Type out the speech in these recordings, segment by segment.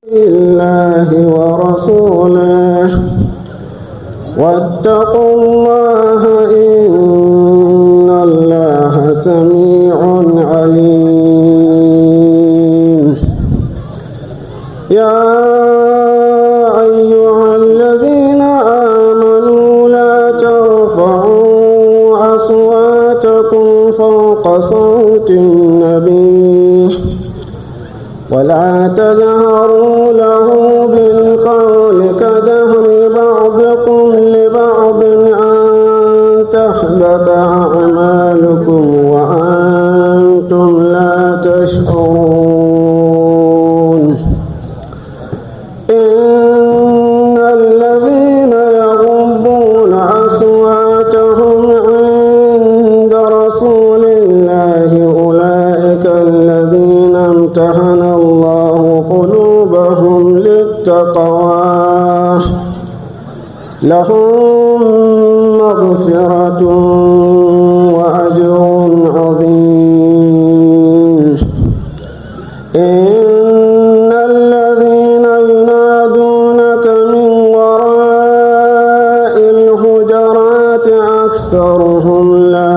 الله ورسوله واتقوا الله إن الله سميع عليم. يا أيها الذين آمنوا لا ترفعوا أصواتكم فوق صوت النبي ولا تجهروا له بالقول كجهر بعضكم لبعض أن تحبط أعمالكم وأنتم لا تشعرون. إن الذين يغضون أصواتهم عند رسول الله أولئك الذين امتحن الله قلوبهم للتقوى لهم مغفرة وأجر عظيم. إن الذين ينادونك من وراء الحجرات أكثرهم لا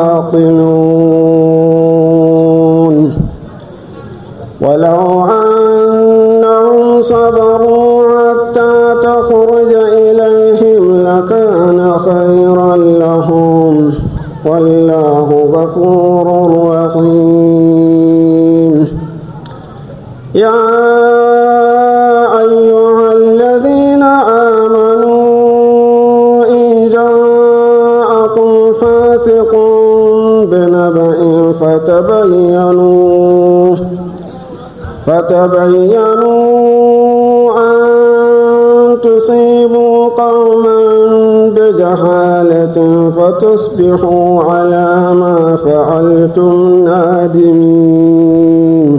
يعقلون. ولو أنهم صبروا حتى تخرج إليهم لكان خيرا لهم والله غفور رحيم. يا أيها الذين آمنوا إن جاءكم فاسق بنبأ فتبينوا أن تصيبوا قوما بجهالة فتصبحوا على ما فعلتم نادمين.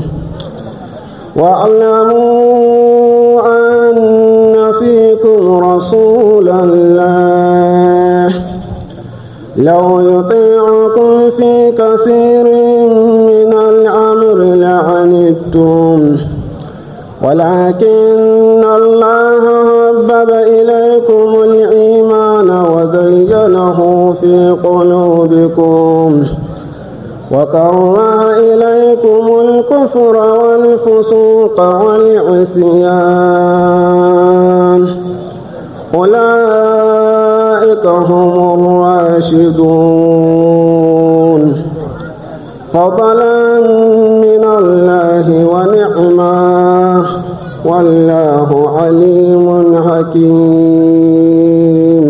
واعلموا أن فيكم رسول الله لو يطيعكم في كثير من الأمر لعنتم ولكن الله حبب إليكم الإيمان وزينه في قلوبكم وكره إليكم الكفر والفسوق والعصيان أولئك هم الراشدون فضلا من الله ونعمة والله عليم حكيم.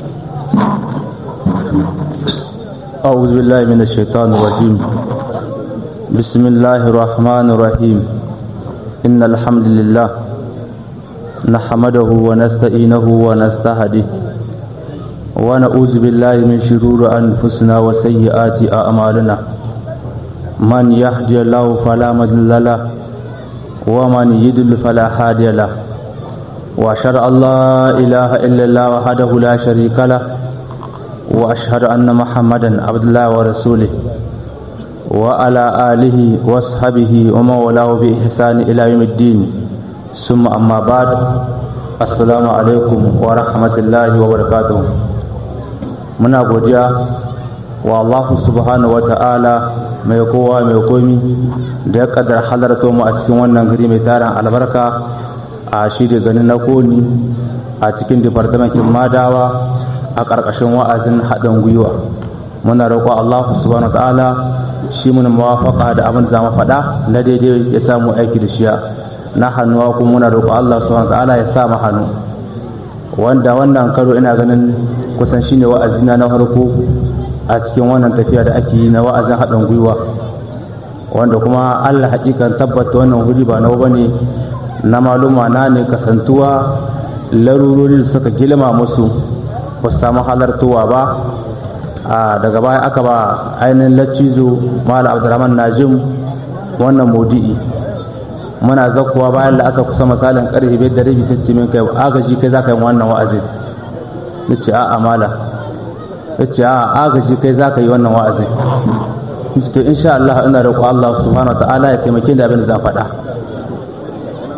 أعوذ بالله من الشيطان الرجيم. بسم الله الرحمن الرحيم. إن الحمد لله نحمده ونستعينه ونستهديه ونعوذ بالله من شرور أنفسنا وسيئات أعمالنا. من يهدي الله فلا مضل له ومن يضلل فلا هادي له وأشهد أن لا إله إلا الله وحده لا شريك له وأشهد أن محمدا عبد الله ورسوله وعلى آله وصحبه ومن والاه بإحسان إلى يوم الدين. ثم أما بعد. السلام عليكم ورحمة الله وبركاته. muna godiya wa Allah subhanahu wa ta'ala mai kowa mai komi da ya kaddara halarta mu a cikin wannan gari mai tarin albarka a shi da ganin na koni a cikin departamentin Madawa a ƙarƙashin wa'azin haɗin gwiwa. Muna roƙo Allah subhanahu wa ta'ala shi mun muwafaqa da abin da zamu faɗa na daidai ya samu aiki da shiya na hannuwa kuma muna roƙo Allah subhanahu wa ta'ala ya sa mu hannu wanda wannan karo ina ganin kusan shine wa'azina na farko a cikin wannan tafiya da ake yi na wa'azin haɗin gwiwa wanda kuma Allah hakikan tabbata wannan huri ba nawa bane na maluma na ne kasantuwa larurori suka gilma musu ba su samu halartowa ba. Daga baya aka ba ainihin lacizo Malam Abdurrahman Najim wannan maudu'i muna zakkuwa bayan da asa kusa misalin karfe 5:30 sai ce min kai agaji kai zaka yi wannan wa'azin. nace a'a mala yace a'a agaji kai zaka yi wannan wa'azin. nace to insha Allah ina roƙo Allah subhanahu wa ta'ala ya taimake ni da abin da zan faɗa.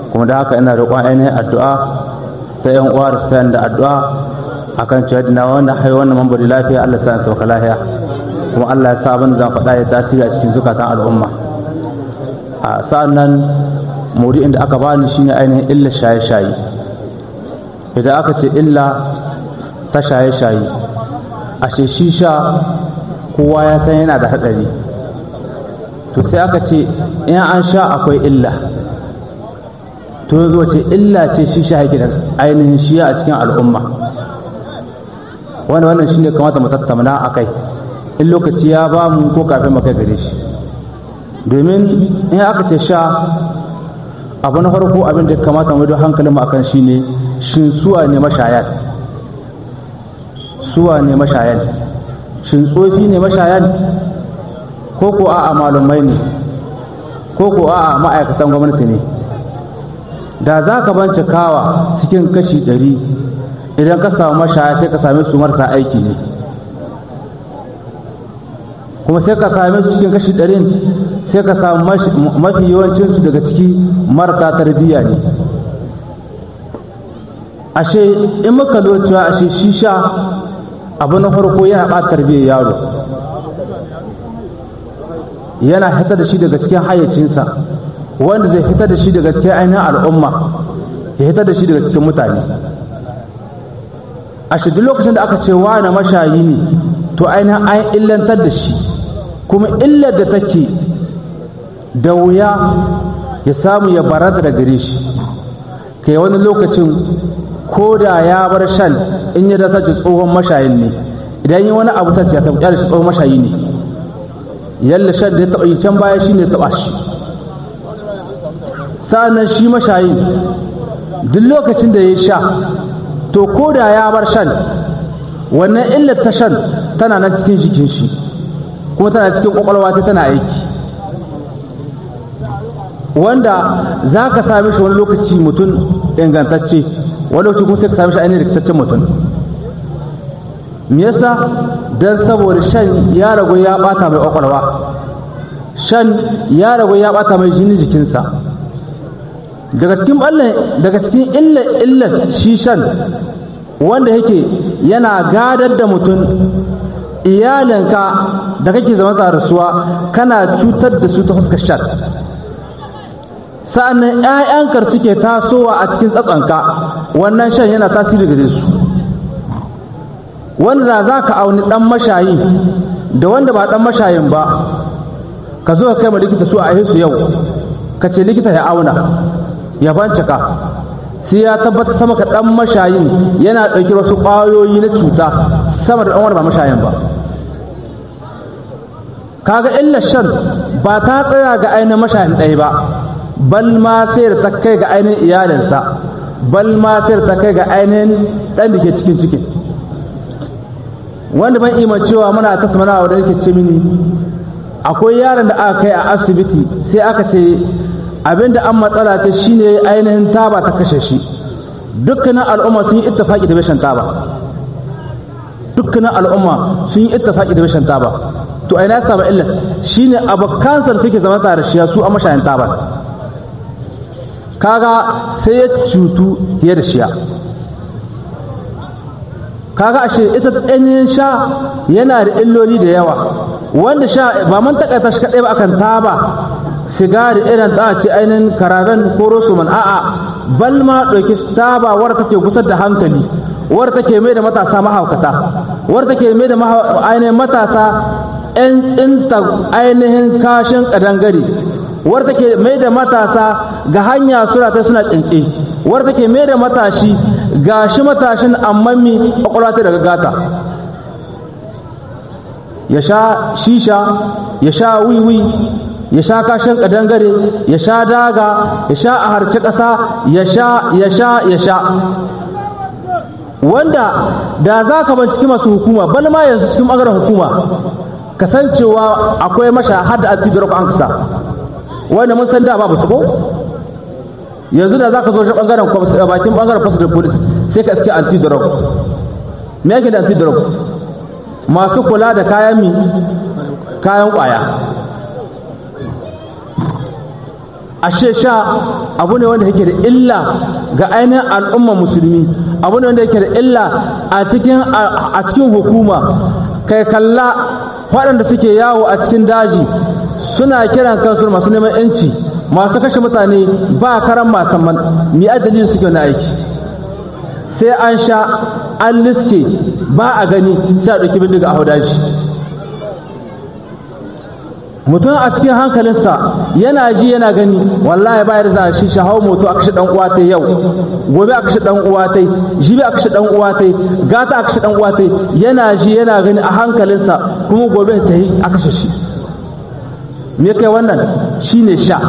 kuma da haka ina roƙon ainihin addu'a ta yan uwa da su tayan da addu'a akan cewa dina wannan hayo wannan mambari lafiya Allah sa sauka lafiya, kuma Allah ya sa abin zan faɗa ya tasiri a cikin zukatan al'umma. A sa'an nan maudu'in da aka bani shine ainihin illa shaye-shaye. Idan aka ce illa ta shaye-shaye, ashe shisha kowa ya san yana da haɗari, to sai aka ce in an sha akwai illa, to yanzu wace illa ce shisha yake da ainihin shiya a cikin al'umma. wannan shine kamata mu tattauna akai in lokaci ya ba mu ko kafin mu kai gare shi. Domin in aka ce sha, abu na farko abin da kamata mu yi hankalin mu akan shine shin suwa ne mashayan, shin tsofi ne mashayan ko ko a'a malumai ne ko ko a'a ma'aikatan gwamnati ne. Da za ka bincikawa cikin kashi 100 idan ka samu mashaya sai ka same su marasa aiki ne, kuma sai ka same su cikin kashi 100 sai ka samu mafi yawancinsu daga ciki marasa tarbiyya ne. Ashe in muka lura cewa ashe shisha abu na farko yana ɓata tarbiyyar yaro, yana fitar da shi daga cikin hayyacinsa, wanda zai fitar da shi daga cikin ainihin al'umma, ya fitar da shi daga cikin mutane. Ashe duk lokacin da aka ce wani mashayi ne, to ainihin an illantar da shi, kuma illar da take da wuya ya samu ya baranta da gare shi. Kai wani lokacin ko da ya bar shan, in ya dasa ce tsohon mashayin ne, idan yi wani abu sace ya taɓa shi tsohon mashayi ne, yalla shan da ya taɓa yi can baya shi ne taɓa shi. Sa'annan shi mashayin duk lokacin da ya sha, to ko da ya bar shan, wannan illar ta shan tana nan cikin jikin shi, kuma tana cikin kwakwalwa ta tana aiki, wanda za ka sami shi wani lokaci mutum ingantacce, wani lokaci kuma sai ka sami shi ainihin rikitaccen mutum. Me yasa? don saboda shan ya ragu ya bata mai kwakwalwa, shan ya ragu ya bata mai jini jikinsa. daga cikin illar shi shan wanda yake yana gadar da mutum, iyalinka da kake zama da rasuwa kana cutar da su ta fuskar shan. sa'annan 'ya'yanka suke tasowa a cikin tsatsonka, wannan shan yana tasiri gare su. wanda za ka auni dan mashayi da wanda ba dan mashayin ba, ka zo ka kai ma likita su a su yau, ka ce likita ya auna ya bancaka, sai ya tabbata sama ka dan mashayin yana ɗauki wasu ƙwayoyi na cuta sama da ɗan wanda ba mashayin ba. kaga illar shan ba ta tsaya ga ainihin mashayin ɗaya ba, bal ma sai da ta kai ga ainihin iyalinsa, bal ma sai da ta kai ga ainihin ɗan da ke cikin cikin. wanda ban iman cewa muna tattaunawa da yake ce mini akwai yaron da aka kai a asibiti, sai aka ce abinda an matsala ce shine ainihin taba ta kashe shi. dukkanin al'umma sun yi ittifaki da bashan taba, dukkanin al'umma sun yi ittifaki da bashan taba. to aina ya samu illa shine abokansa da suke zama tare shi su a mashayin taba, kaga sai ya cutu fiye da shiya. kaga ashe ita ɗanyen sha yana da illoli da yawa, wanda sha ba mun takaita shi kaɗai ba akan taba sigari irin ta ce ainihin karaben ko rosoman, a'a bal ma ɗauki taba wadda take gusar da hankali, wadda take mai da matasa mahaukata, wadda take mai da ainihin matasa 'yan tsinta ainihin kashin kadangare, wadda take mai da matasa ga hanya suna tsince, wadda take mai da matashi ga shi matashin ammami kwakwalwa ta daga gata, ya sha shisha, ya sha wiwi, ya sha kashin kadangare, ya sha daga, ya sha a harce ƙasa, ya sha wanda da za ka binciki masu hukuma, bal ma yanzu cikin ɓangaren hukuma kasancewa akwai masha har da antidrug an kasa, wanda mun san da babu su ko yanzu da za ka zo shi ɓangaren bakin ɓangaren fasa da polis sai ka iske antidrug. me yake da antidrug? masu kula da kayan ƙwaya. ashe sha abu ne wanda yake da illa ga ainihin al'umma musulmi, abu ne wanda yake da illa a cikin hukuma. Kai kalla waɗanda suke yawo a cikin daji suna kiran kansu masu neman yanci, masu kashe mutane ba karan masamman, mi dalilin suke na aiki. Sai an sha an liske ba a gani sai a ɗauki bindiga a hau daji. Mutum a cikin hankalinsa yana ji yana gani, wallahi ba ya za shi hau moto a kashe dan uwa ta yau, gobe a kashe dan uwa ta, jibi a kashe dan uwa ta, gata a kashe dan uwa ta, yana ji yana gani a hankalinsa, kuma gobe ta yi a kashe shi. Me kai wannan shine sha.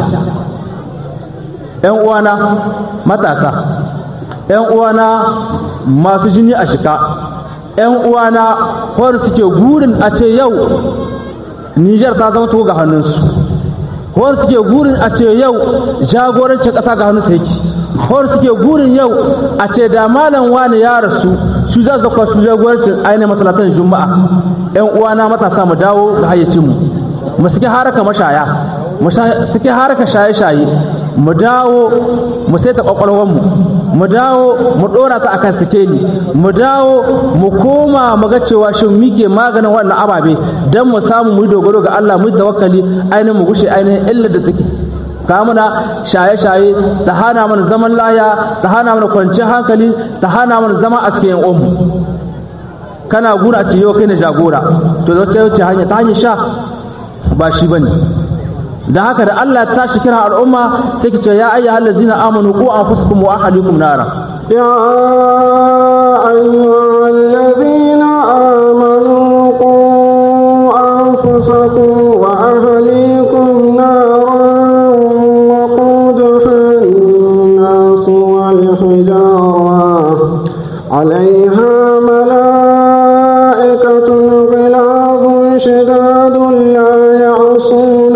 Yan uwana matasa, yan uwana masu jini a shika, yan uwana kawai suke gurin a ce yau Nijar ta zama tuwo ga hannunsu, kawai suke gurin a ce yau jagorancin ƙasa ga hannunsu yake, kawai suke gurin yau a ce da malam wani ya rasu su za zakwa su jagorancin ainihin masalatan juma'a. yan uwana matasa mu dawo ga hayyacinmu, mu suke haraka mashaya, mu suke haraka shaye-shaye, mu dawo mu saita kwakwalwarmu, mu dawo mu dora ta akan sikeli, mu dawo mu koma mu ga cewa shin muke maganin wannan ababe dan mu samu mu dogaro ga Allah, mu tawakkali ainihin mu gushe ainihin illar da take kamuna shaye-shaye, ta hana mana zaman laya, ta hana mana kwanciyar hankali, ta hana mana zama a cikin yan'uwanmu. Kana gura a ce yau kai na jagora, to da wace hanya? Ta hanyar sha ba shi bane. Da haka da Allah ta shi kira al'umma sai ki ce ya ayyuhal ladzina amanu qu anfusakum wa ahlikum nara. Ya ayyuhal ladzina amanu qu anfusakum wa ahlikum naran wa quduha an-nas wal hijara 'alayha malaa'ikatun ghilazun shidadun la ya'suna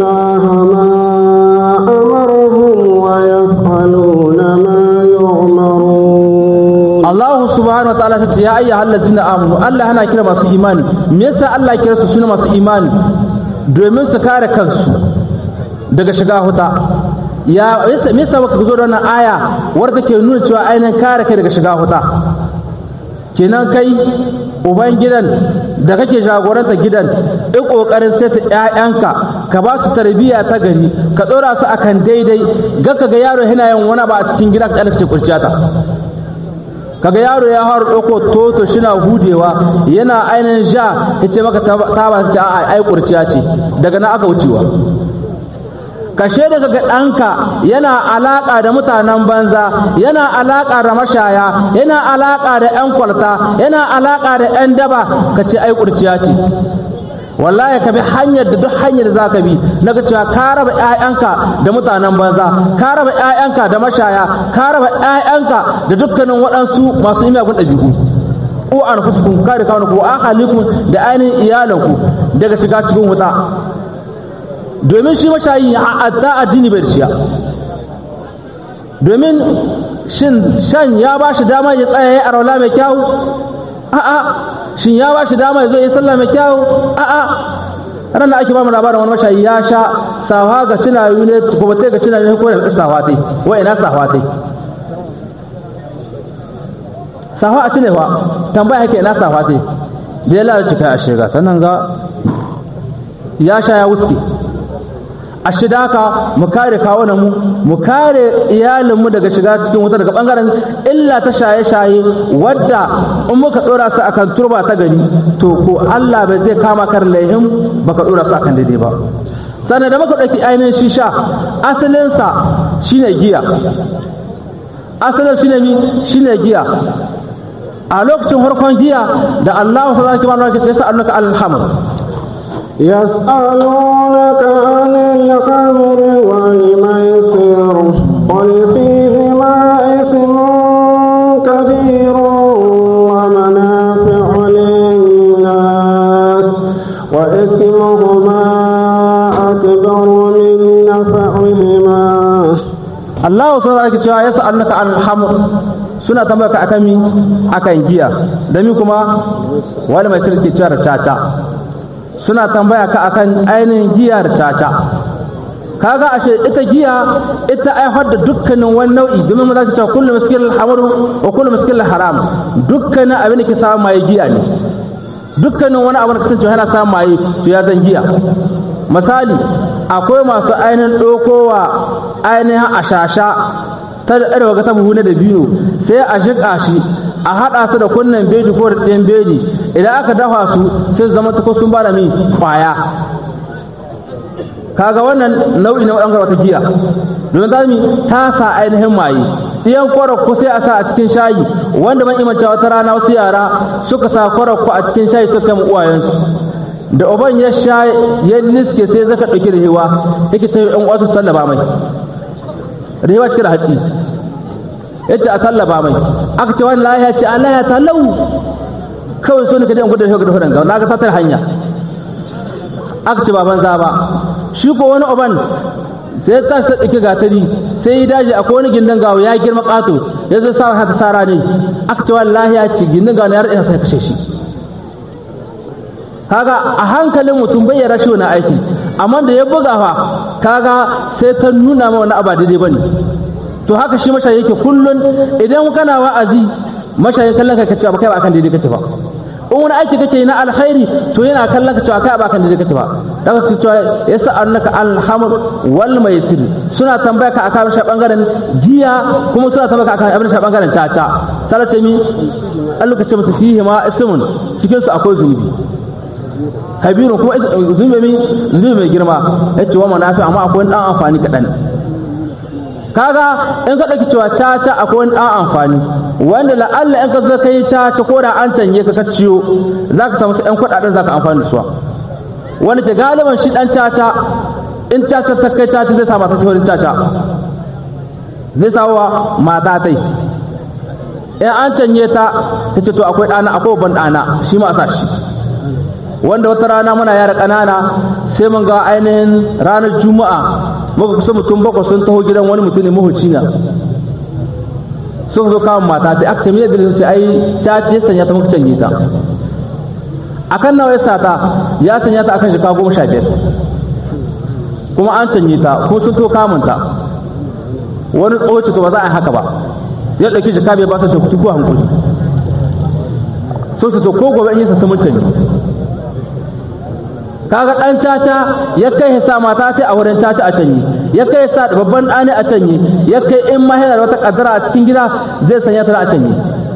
subhanahu wa ta'ala ta ce ya ayyuhal ladzina amanu. Allah yana kira masu imani. Me yasa Allah ya kira su suna masu imani? Domin su kare kansu daga shiga huta. Me yasa baka zo da wannan aya wadda take nuna cewa ainihin kare kai daga shiga huta? Kenan kai uban gidan da kake jagoranta gidan, in kokarin saita ƴaƴanka ka ba su tarbiyya ta gari, ka dora su akan daidai, ga kaga yaro yana yin wani ba a cikin gida ka alkace kurciyata. Kaga yaro ya har ɗauko toto shina hudewa yana ainihin ja ya ce maka ta ba ta ce a'a ai kurciya ce, daga nan aka wucewa. Kashe da kaga ɗanka yana alaƙa da mutanen banza, yana alaƙa da mashaya, yana alaƙa da 'yan kwalta, yana alaƙa da 'yan daba, ka ce ai kurciya ce. Wallahi ka bi hanyar da duk hanyar da za ka bi na ga cewa ka raba 'ya'yanka da mutanen banza, ka raba 'ya'yanka da mashaya, ka raba 'ya'yanka da dukkanin waɗansu masu imiyagun ɗabi'u. Ko an fuskun kare kawo ku a halikun da ainihin iyalanku daga shiga cikin wuta. Domin shi mashayi a addini bai da shiya. Domin shan ya ba shi dama ya tsaya ya araula mai kyau? A'a. Shin ya ba shi dama ya zo yi sallah mai kyau? A'a. Ran da ake ba mu labarin wani mashayi ya sha sawa ga cinayu ne, kuma ta ga cinayu ne ko da sawa tai. Wa ina sawa tai? Sawa a cinewa tambaya yake ina sawa tai. Da ya lalace kai a shiga ta nan ga ya sha ya wuske. A shida haka mu kare kawunanmu, mu kare iyalinmu daga shiga cikin wuta daga bangaren illa ta shaye-shaye wadda in muka dora su akan turba ta gari to ko Allah bai zai kama kar laihin baka dora su akan daidai ba. Sannan da muka ɗauki ainihin shisha, asalinsa shine giya. Asalin shine giya. A lokacin farkon giya da Allah ta zaki mana kace sa annaka al-hamr. يسألونك عن الخمر والميسر قل فيهما إثم كبير ومنافع للناس وإثمهما أكبر من نفعهما. Allah subhanahu wa ta'ala yas'alunaka 'anil khamr, suna tambayarka akan giya, da mi kuma wani mai sirri ke cewa caca. Suna tambaya ka akan ainihin giyar caca. kaga ashe ita giya ita aihar da dukkanin wani nau'i domin mu zaka cewa kullu miskil hamaru wa kullu miskil haram dukkanin abin da ke samu mai giya ne dukkanin wani abu da kasance yana samu mai to ya zan giya misali akwai masu ainihin dokowa ainihin ashasha ta da arewa ga tabu na da biyu sai a shiƙa shi a haɗa su da kunnen bedi ko da ɗayan bedi idan aka dafa su sai zama ta sun ba da mi ƙwaya kaga wannan nau'i na ɓangaren wata giya domin zami ta sa ainihin maye ɗiyan kwarakko sai a sa a cikin shayi wanda ban imanta wata rana wasu yara suka sa kwarakko a cikin shayi suka kai uwayensu da uban ya sha ya liske sai zaka ɗauki rihewa yake ce yan uwa su tallaba mai rihewa cike da hatsi ya ce a tallaba mai aka ce wani lahiya ce Allah ya tallau kawai so ne ka je in gudu da hudu ga na ga tatar hanya aka ce ba banza ba shi ko wani uban sai ta sa ɗauki gatari sai ya daji akwai wani gindin gawo ya girma ƙato ya zo sa haka sara ne aka ce wani lahiya ce gindin gawo ya rasa sai kashe shi kaga a hankalin mutum bai yarda shi wani aikin amma da ya buga fa kaga sai ta nuna ma wani abu daidai bane to haka shi mashayi yake kullun idan kana wa'azi mashayin kallon ka kace ba kai ba kan daidai kake ba in wani aiki kake na alkhairi to yana kallon ka cewa kai ba kan daidai kake ba daga su cewa yasa annaka alhamr wal maisir suna tambaya ka akan shi bangaren giya kuma suna tambaya ka akan abin shi bangaren caca salace mi Allah ka ce masa fihi ma ismun cikin su akwai zunubi kabiru kuma zunubi mai girma yace wa manafi amma akwai dan amfani kadan kaga in ka ɗauki cewa caca akwai wani ɗan amfani wanda la'alla in ka zo ka yi caca ko da an canye ka ciyo za ka samu su ‘yan kuɗaɗen za ka amfani da su wani ke galiban shi ɗan caca in caca ta kai caca zai sa mata ta wurin caca zai sa wa mata tai in an canye ta ka ce to akwai ɗana akwai babban ɗana shi ma a sa shi wanda wata rana muna yara ƙanana sai mun ga ainihin ranar juma'a muka kusa mutum bakwai sun taho gidan wani mutum ne mahuci na suka zo kawo mata ta aka ce mai dalilin ce ai ta ce sanya ta muka canje ta akan nawa ya sata ya sanya ta akan shekara 15 kuma an canje ta ko sun to kamun ta wani tsoci to ba za a yi haka ba ya ɗauki shi kabe ba sa shi ko hankuli so su to ko gobe in yi sassa mun canje kaga dan caca ya kai sa mata ta a wurin caca a canye ya kai sa babban ɗani a canye ya kai in mahailar wata kaddara a cikin gida zai sanya ta a canye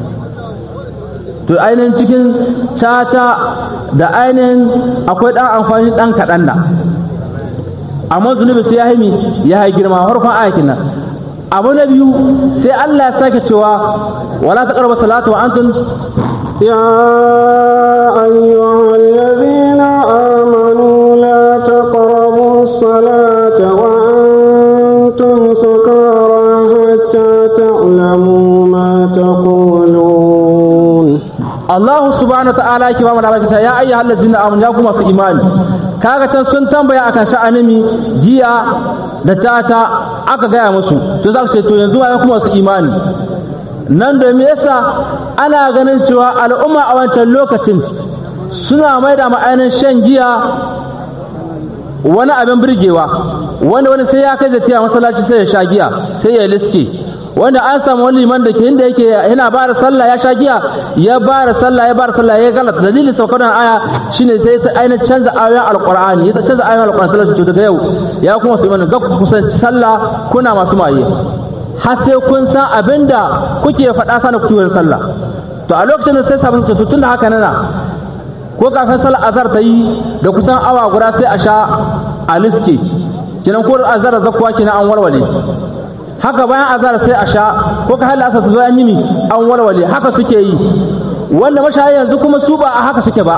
to ainihin cikin caca da ainihin akwai ɗan amfani ɗan kaɗan na amma zunubi sai ya haimi ya yi girma farkon ayakin nan abu na biyu sai Allah ya sake cewa wala taqrabu salatu wa antum ya ayyuhal ladhina amanu la taqrabu as-salata wa antum sukara hatta ta'lamu ma taqulun. Allah subhanahu wa ta'ala yake ba mu labarin ya ayyuhal ladzina amanu ya kuma su imani kaga can sun tambaya akan sha'animi giya da tata aka gaya musu to za ku ce to yanzu ya kuma su imani nan da me yasa ana ganin cewa al'umma a wancan lokacin suna mai da ma'ainin shan giya wani abin birgewa wani sai ya kai zatiya masallaci sai ya sha giya sai ya liske wanda an samu wani liman da ke inda yake yana ba da sallah ya sha giya ya ba da sallah ya galata dalilin saukar da aya shine sai ta ainihin canza ayoyin alqur'ani ya canza ayoyin alqur'ani talashi to daga yau ya kuma su imanin ga ku kusanci sallah kuna masu maye har sai kun san abinda kuke faɗa sana ku tuwon sallah to a lokacin da sai sabon su tun da haka nana ko kafin sallar azhar ta yi da kusan awa guda sai a sha a liske kenan ko azhar zakkuwa kenan an warware haka bayan azhar sai a sha ko ka halasa ta zo an yi mi an walwale haka suke yi wanda mashayi yanzu kuma su ba a haka suke ba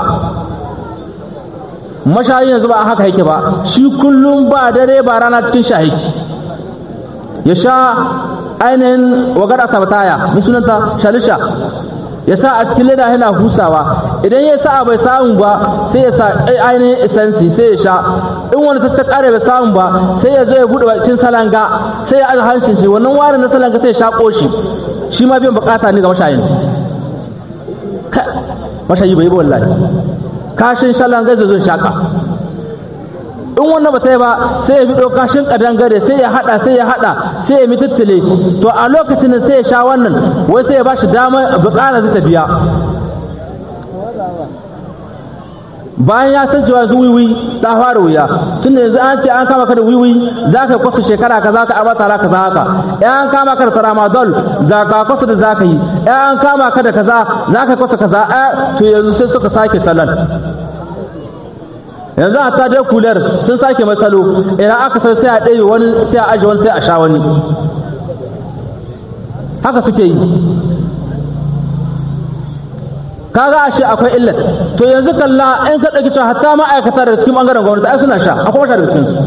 mashayi yanzu ba a haka yake ba shi kullum ba dare ba rana cikin shahiki ya sha ainihin wagar asabataya mai sunanta shalisha ya sa a cikin leda yana husawa idan ya sa bai samu ba sai ya sa ainihin isansi sai ya sha in wani ta kare bai samu ba sai ya zo ya bude bakin salanga sai ya aza hanshin shi wannan warin na salanga sai ya sha koshi shi ma biyan bukata ne ga mashayin mashayi bai ba wallahi kashin salanga zai zo shaka in wannan ba ta yi ba sai ya bi kashin kadangare sai ya hada sai ya mitattale to a lokacin sai ya sha wannan wai sai ya ba shi damar bukara zai ta biya bayan ya san cewa yanzu wiwi ta fara wuya tunda yanzu an ce an kama ka da wiwi za ka kwasu shekara kaza ka amma tara kaza haka ya an kama ka da tramadol za ka kwasu da za ka yi ya an kama ka da kaza za ka kwasu kaza to yanzu sai suka sake salon yanzu hatta dai kular sun sake masalo idan aka sai a ɗaya wani sai a aje wani sai a sha wani haka suke yi kaga ashe akwai illat to yanzu kalla in ka dauki cewa hatta ma'aikata daga cikin bangaren gwamnati ai suna sha akwai wata daga cikin su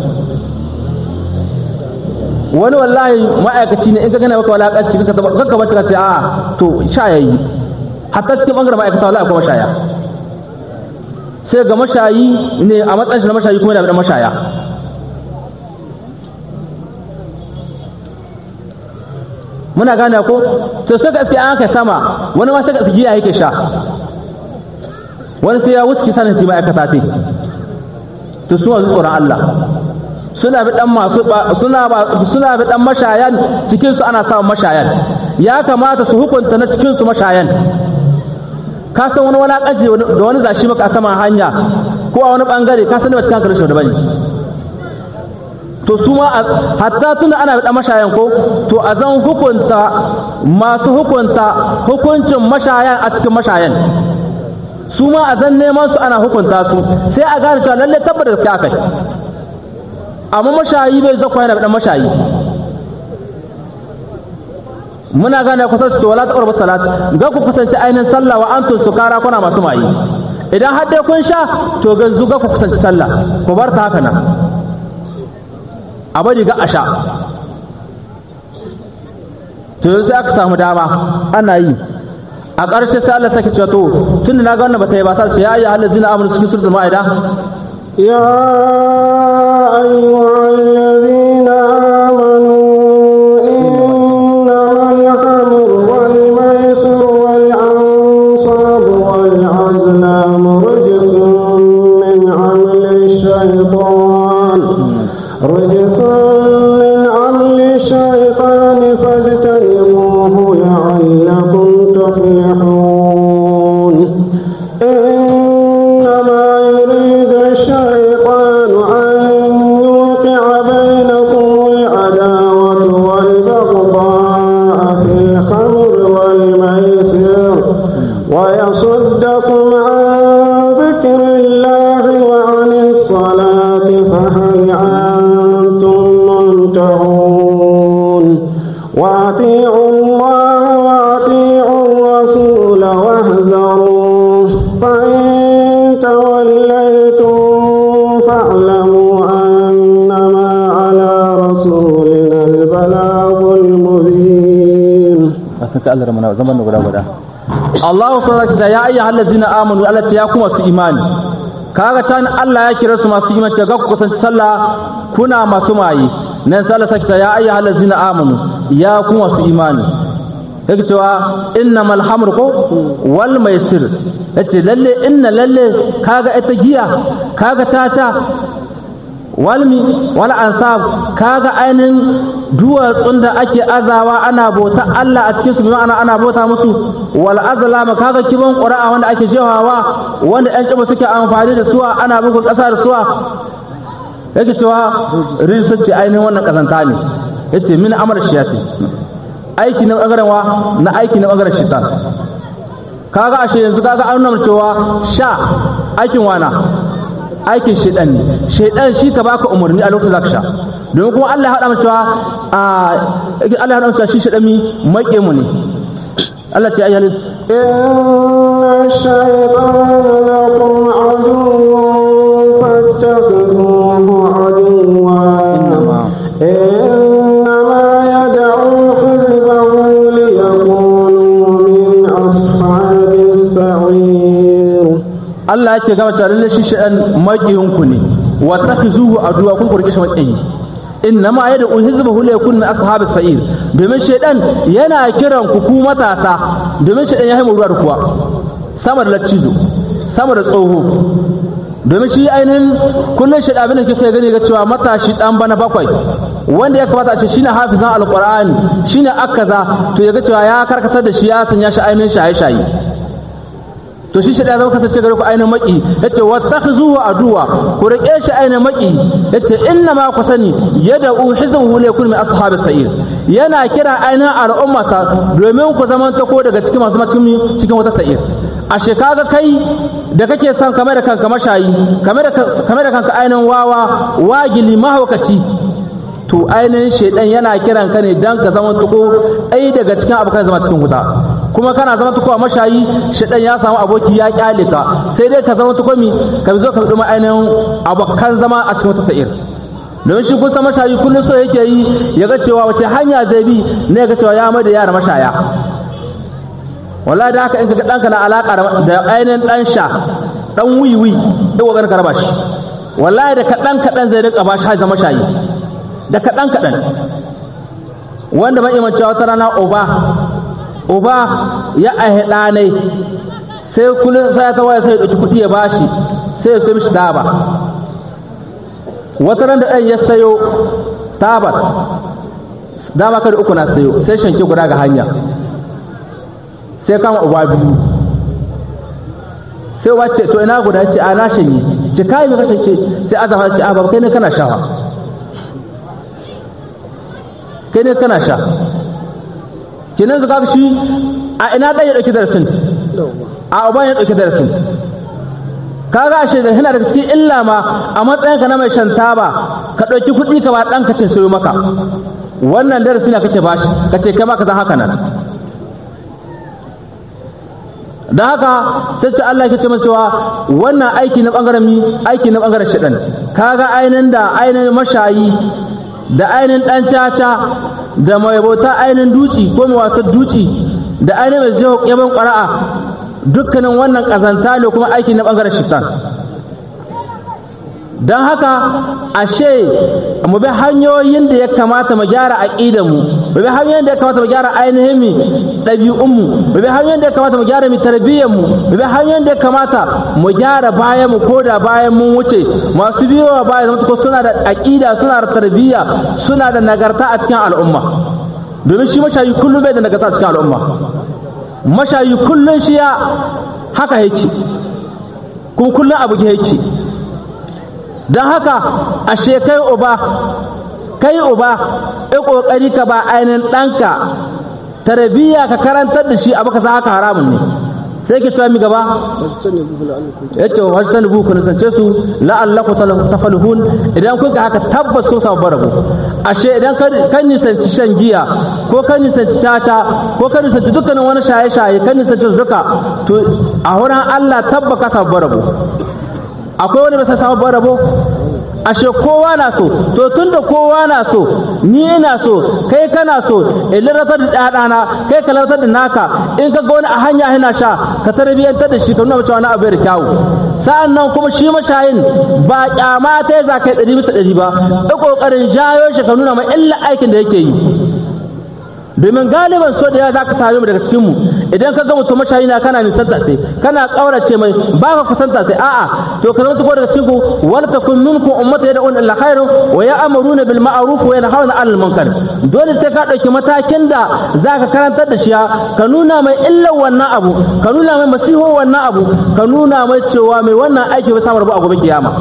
wani wallahi ma'aikaci ne in ka gane maka walakanci ka bace ka ce a to sha yayi hatta cikin bangaren ma'aikata wallahi akwai mashaya sai ga mashayi ne a matsayin shi na mashayi kuma da mashaya muna gane ko to sai ka iske an kai sama wani ma sai ka giya yake sha wani sai ya wuski sanin ti ma'aikata te to su wanzu tsoron Allah suna bi dan masu suna bi dan mashayan cikin su ana samun mashayan ya kamata su hukunta na cikin su mashayan ka san wani walakanci da wani zashi maka a saman hanya ko a wani bangare ka san ba cikin hankalin shi da bane to su ma hatta tunda ana da mashayan ko to a zan hukunta masu hukunta hukuncin mashayan a cikin mashayan su ma a zan neman su ana hukunta su sai a gane cewa lalle tabbata gaskiya kai amma mashayi bai zakwa yana da mashayi muna gane kusa to wala taqrabu salat ga ku kusance ainin sallah wa antum sukara kuna masu mayi idan har dai kun sha to ganzu ga ku kusanci sallah ku bar ta haka nan a bari ga asha to yanzu aka samu dama ana yi a ƙarshe sai Allah sake cewa to tun da na ga wannan bata yi ba ta ce ya ayyuhal ladzina amanu cikin suratul maida ya ayyuhal ladzina amanu innamal khamru wal maisir wal ansab wal azlam rijsun min amali shaytan رجس من عمل الشيطان فاجتنبوه لعلكم تفلحون إنما يريد الشيطان أن يوقع بينكم العداوة والبغضاء في الخمر والميسر ويصدكم عن ذكر الله وعن الصلاة فهل وأطيعوا الله وأطيعوا الرسول واحذروا فإن توليتم فاعلموا أنما على رسولنا البلاغ المبين. الله سبحانه وتعالى يا أيها الذين آمنوا التي يقوم في إيمان kaga tan Allah ya kira su masu iman ce ga ku kusanci sallah kuna masu mayi nan sallah take ya ayyuhal ladzina amanu ya ku masu imani yake cewa innamal hamru wal maisir yace lalle kaga ita giya kaga tata walmi wala ansab kaga ainin duwatsun da ake azawa ana bauta Allah a cikin su bi ma'ana ana bauta musu wal azlama kaga kiban qura'a wanda ake jehawa wanda ƴan ciba suke amfani da suwa ana bugun ƙasa da suwa yake cewa rijsa ce ainihin wannan kazanta ne yace min amal shayati aiki na bangaren na aiki na bangaren shaitan kaga ashe yanzu kaga an nuna cewa sha aikin wana aikin shaitan ne shaitan shi ka baka umarni a lokacin zaka sha domin kuma Allah ya hada mu cewa Allah ya hada mu cewa shi shaitan mi maƙe mu ne Allah ce ayyali inna shaytana lakum aduwwun fattakhidhuhu aduwwan innama yad'u hizbahu liyakunu min ashabis sa'ir. Allah yake gama cewa lalle shi shaytan maƙiyinku ne wa takhizuhu aduwa kun kurke shi maƙiyi innama yad'u hizbahu liyakun min ashabis sa'ir domin shaytan yana kiran ku matasa domin shaytan ya haimu ruwa da kuwa sama da laccizo sama da tsoho domin shi ainihin kullum shi abin da ke so ya gani ga cewa matashi dan bana bakwai wanda ya kamata a ce shine hafizan alqur'ani shine akaza to ya ga cewa ya karkatar da shi ya sanya shi ainihin shaye-shaye to shi ya zama kasance gare ku ainihin maki yace wattakhizuhu aduwa ku rike shi ainihin maki yace inna ma ku sani yad'u hizbuhu laykun min ashabis sa'ir yana kira ainihin al'umma sa domin ku zaman ta ko daga cikin masu cikin wata sa'ir ashe kaga kai da kake son kamar da kanka mashayi kamar da kanka ainihin wawa wagili mahaukaci to ainihin shaidan yana kiran ka ne dan ka zama tuko ai daga cikin abokan zama cikin wuta kuma kana zama tuko a mashayi shaidan ya samu aboki ya kyale ka sai dai ka zama tuko ka zo ka duma ainihin abokan zama a cikin wata sa'ir domin shi kun san mashayi kullum so yake yi ya ga cewa wace hanya zai bi ne ga cewa ya mai da yara mashaya wallahi da haka in ka danka na alaka da ainihin dan sha dan wiwi da kokarin ka raba shi wallahi da kadan zai rika bashi har zama shayi da kaɗan wanda ban imanci wata rana uba ya ahe ɗanai sai kullum sai ya tawaye sai ya ɗauki kuɗi ya bashi sai ya sai mishi taba wata ran da ɗan ya sayo tabar dama kada uku na sayo sai shanke guda ga hanya sai kama uba biyu sai wace to ina guda ce a na shanye ce kai mai kashe ce sai azama ce a babu kai ne kana shawa kai ne kana sha kenan zaka shi a ina dan ya dauki darasin a uban ya dauki darasin kaga ashe da yana daga cikin illa ma a matsayin ka na mai shan taba ka dauki kuɗi ka ba dan ka ce sayo maka wannan darasi ne kace bashi kace kai ma ka san haka nan da haka sai ce Allah yake ce masa cewa wannan aiki na bangaren shedan kaga ainin da ainin mashayi da ainihin ɗan caca da mai bauta ainihin duci ko mai wasan duci da ainihin mai zai yaban ƙwara'a dukkanin wannan ƙazanta ne kuma aiki na ɓangaren shitan don haka ashe mu bi hanyoyin da ya kamata mu gyara aqidanmu mu bi hanyoyin da ya kamata mu gyara ainihin mi ɗabi'unmu mu bi hanyoyin da ya kamata mu gyara mi tarbiyyarmu mu bi hanyoyin da ya kamata mu gyara bayan mu ko da bayan mun wuce masu biyowa baya zama ko suna da aqida suna da tarbiyya suna da nagarta a cikin al'umma domin shi mashayi kullum bai da nagarta a cikin al'umma mashayi kullum shi ya haka yake kuma kullum abu yake don haka ashe kai uba ya ƙoƙari ka ba ainihin ɗanka tarbiyya ka karantar da shi abu ka sa haka haramun ne sai ke cewa mi gaba ya ce wa hajjatan buhu ku nisance su la'allaku tafalhun idan kun ka haka tabbas kun samu barabu ashe idan kan nisanci shan giya ko kan nisanci caca ko kan nisanci dukkanin wani shaye-shaye kan nisanci su duka to a wurin Allah tabba ka samu barabu akwai wani bai samu rabo ashe kowa na so to tunda kowa na so ni ina so kai kana so in lalatar da ɗana kai ka lalatar da naka in ka ga wani a hanya yana sha ka tarbiyyantar da shi ka nuna cewa wani abu da kyawu sa'an nan kuma shi mashayin ba kyama ta za kai 100% ba da kokarin jayo shi ka nuna mai illa aikin da yake yi domin galiban so da yawa za ka same mu daga cikin mu idan ka ga mutum mashayi na kana nisanta sai kana kaurace mai ba ka kusanta sai a'a to ka zama ko daga cikin ku wal takun minkum ummatu yad'un ila khairin wa ya'muruna bil ma'ruf wa yanhauna 'anil munkar dole sai ka dauki matakin da za ka karantar da shi ka nuna mai illan wannan abu ka nuna mai masiho wannan abu ka nuna mai cewa mai wannan aiki ba samu rabu a gobe kiyama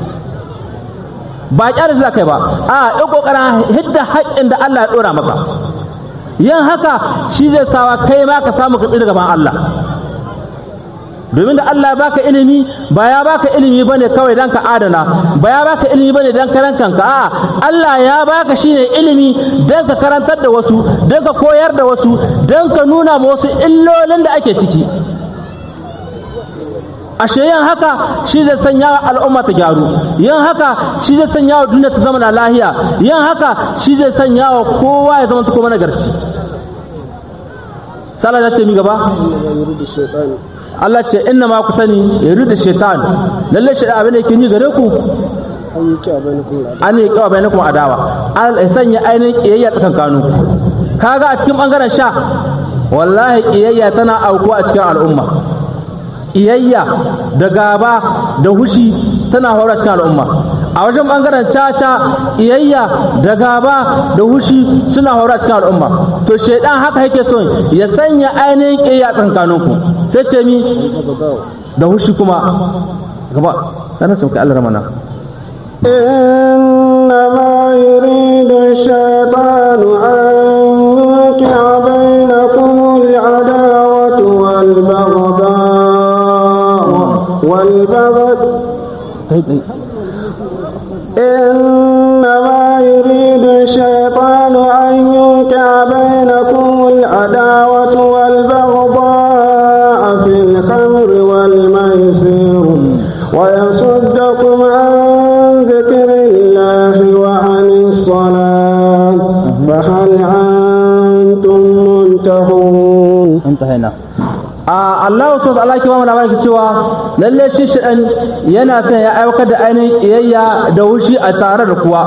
ba kyar shi za kai ba a yi kokarin hidda haƙƙin da Allah ya dora maka yin haka shi zai sawa kai ma ka samu ka tsira gaban Allah domin da Allah ya baka ilimi ba ya baka ilimi bane kawai dan ka adana ba ya baka ilimi bane dan karan kanka a'a Allah ya baka shine ilimi dan ka karantar da wasu dan ka koyar da wasu dan ka nuna ma wasu illolin da ake ciki ashe yin haka shi zai sanya wa al'umma ta gyaru yin haka shi zai sanya wa duniya ta zama na lahiya yin haka shi zai sanya wa kowa ya zama ta kuma nagarci sallah ta ce mi gaba Allah ce inna ma ku sani ya da shaitan lalle shaitan abin da yake ni gare ku an yi kawa bainakum adawa Allah ya sanya ainihin kiyayya tsakankanin ku kaga a cikin bangaren sha wallahi kiyayya tana auku a cikin al'umma ƙiyayya da gaba da hushi tana faruwa cikin al'umma. A wajen ɓangaren caca ƙiyayya da gaba da hushi suna faruwa cikin al'umma. To shaidan haka yake son ya sanya ainihin ƙiyayya tsakaninku, sai ce mi da hushi kuma gaba kana ce Allah ramana. إنما يريد الشيطان أن يوقع بينكم العداوة إنما يريد الشيطان أن يوقع بينكم العداوة والبغضاء في الخمر والميسر ويصدكم عن ذكر الله وعن الصلاة فهل أنتم منتهون. انتهينا. Allah subhanahu wa ta'ala ke ba mu labarin cewa lalle shi shi'an yana son ya aiwatar da ainihin kiyayya da wushi a tare da kuwa,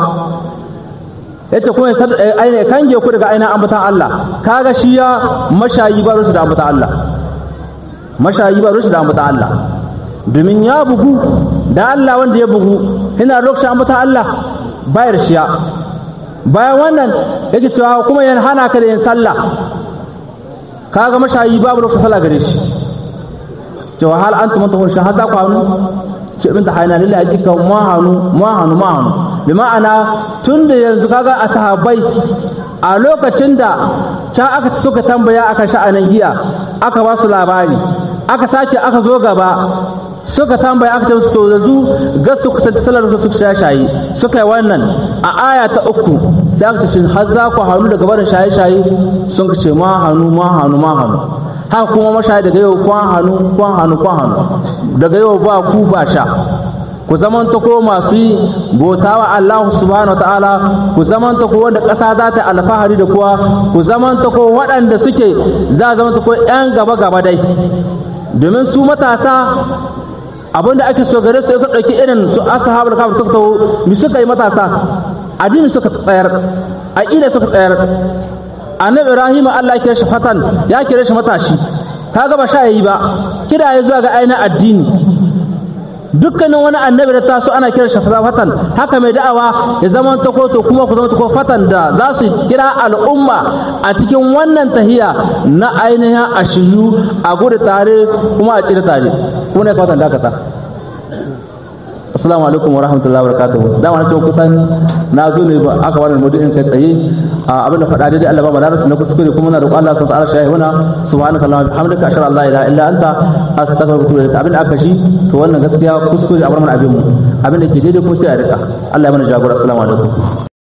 yace kuma ya kange ku daga ainihin ambatan Allah. Kaga shi ya mashayi ba rusu da ambatan Allah, mashayi ba rusu da ambatan Allah, domin ya bugu da Allah. Wanda ya bugu yana lokacin ambatan Allah bayar shiya. Bayan wannan yake cewa kuma yana hana ka da yin sallah. Kaga mashayi babu lokacin sallah gare shi. Cewa hal antum muntahun shi haza ku hannu ce ibn tahayna lillahi hakika ma hannu bi ma'ana tunda yanzu kaga ashabai a lokacin da ta aka suka tambaya aka sha'anin giya aka ba su labari, aka sake aka zo gaba suka tambaya aka ce su to yanzu ga su kusanci sallar su shaye suka yi wannan a aya ta 3 sai aka ce shin har za ku hannu daga barin shaye sun ce ma hannu haka kuma mashayi daga yau kwan hannu daga yau ba ku ba sha. Ku zamanta ko masu yi bautawa Allah subhanahu wa ta'ala, ku zamanta ko wanda ƙasa za ta alfahari da kuwa, ku zamanta ko waɗanda suke za zamanta ko 'yan gaba dai, domin su matasa abinda ake so gare su ya ɗauki irin su ashabul kahf suka taho mi suka yi matasa addini suka tsayar, aqida suka tsayar. Annabi Ibrahim Allah ya kira shi fatan, ya kira shi matashi, kaga ba sha yayi ba, kira ya zuwa ga ainihin addini. Dukkanin wani annabi da taso ana kira shi fatan, haka mai da'awa ya zama ta ko to kuma ku zama ta ko fatan da za su kira al'umma a cikin wannan tahiya na ainihin ashiyu a gudu tare kuma a cire tare. Kuma ne fatan dakata. Assalamu alaikum wa rahmatullahi wa barakatuhu. Dama na ce kusan na zo ne ba aka wannan maudu'in kai tsaye abin da faɗa daidai Allah ba mu darasa na kuskure kuma na roƙon Allah subhanahu wa ta'ala shayihuna subhanakallahumma wa bihamdika ashhadu an la ilaha illa anta astaghfiruka wa atubu ilaik. Abin da aka shi to wannan gaskiya kuskure a bar mana abin mu, abin da ke daidai ko sai a rika. Allah ya mana jagora. Assalamu alaikum.